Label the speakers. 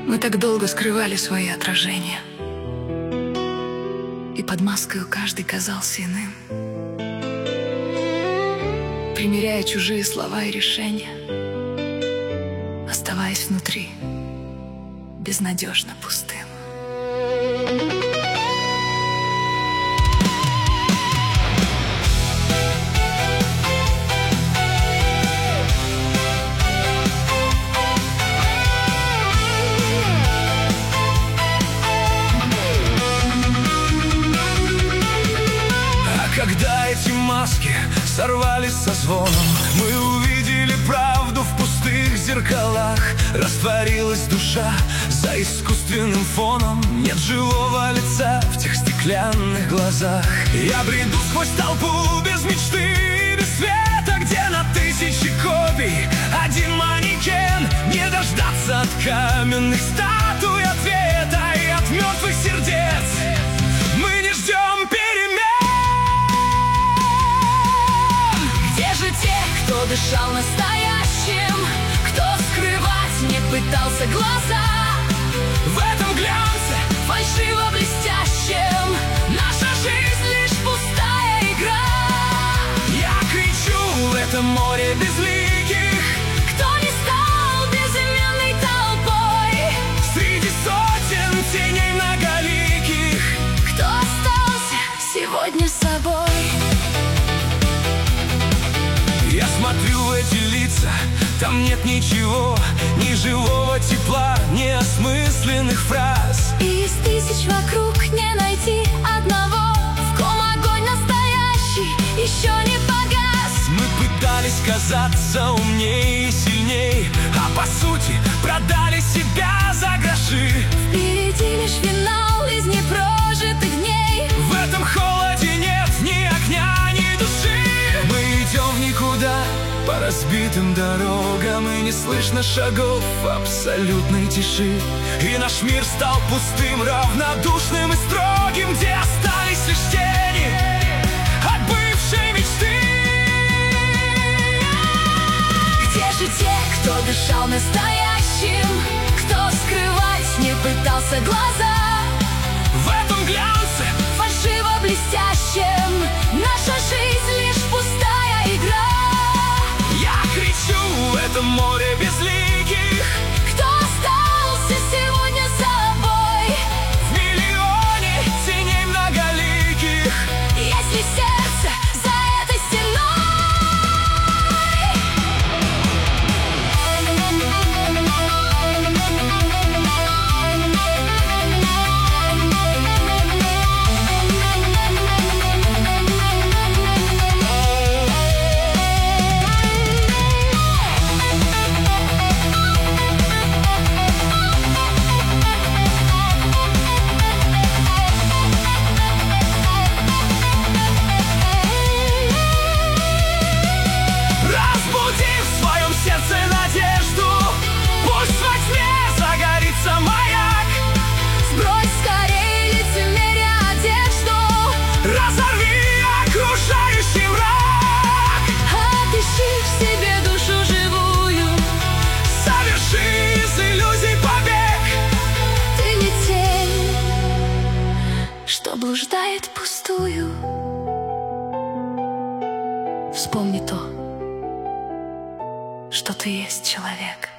Speaker 1: Мы так долго скрывали свои отражения, и под маской каждый казался иным, примеряя чужие слова и решения, оставаясь внутри безнадежно пустым.
Speaker 2: Когда эти маски сорвались со звоном, мы увидели правду в пустых зеркалах. Растворилась душа за искусственным фоном. Нет живого лица в тех стеклянных глазах. Я бреду сквозь толпу без мечты и без света, где на тысячи копий один манекен. Не дождаться от каменных статуй ответа и от мертвых сердец. Мы не ждем перемен.
Speaker 3: Кто дышал настоящим, кто скрывать не пытался глаза.
Speaker 2: В этом глянце
Speaker 3: фальшиво блестящем наша жизнь лишь пустая игра.
Speaker 2: Я кричу в это море безликих,
Speaker 3: кто не стал безыменной толпой
Speaker 2: среди сотен теней многоликих,
Speaker 3: кто остался сегодня собой.
Speaker 2: Я смотрю в эти лица, там нет ничего, ни живого тепла, ни осмысленных фраз.
Speaker 3: И из тысяч вокруг не найти одного, в ком огонь настоящий еще не погас.
Speaker 2: Мы пытались казаться умнее и сильней, а по сути продали себя за гроши.
Speaker 3: Впереди лишь финал из непрожитых дней.
Speaker 2: В этом холоде нет ни огня, ни души. Мы идем в никуда по разбитым дорогам, и не слышно шагов абсолютной тиши. И наш мир стал пустым, равнодушным и строгим, где остались лишь тени от бывшей мечты.
Speaker 3: Где же те, кто дышал настоящим, кто скрывать не пытался глаза?
Speaker 2: В этом глянце
Speaker 3: фальшиво блестящем наша жизнь лишь пустая игра.
Speaker 2: Я кричу в это море безликих,
Speaker 3: кто остался сегодня собой
Speaker 2: в миллионе теней многоликих.
Speaker 3: Если сердце за этой блуждает пустую. Вспомни то, что ты есть человек.